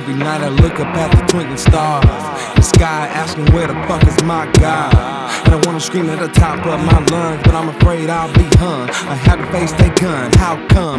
Every night I look up at the twinkling stars, the sky asking where the fuck is my God. And I wanna scream at the top of my lungs, but I'm afraid I'll be hung. I had to face they gun, how come?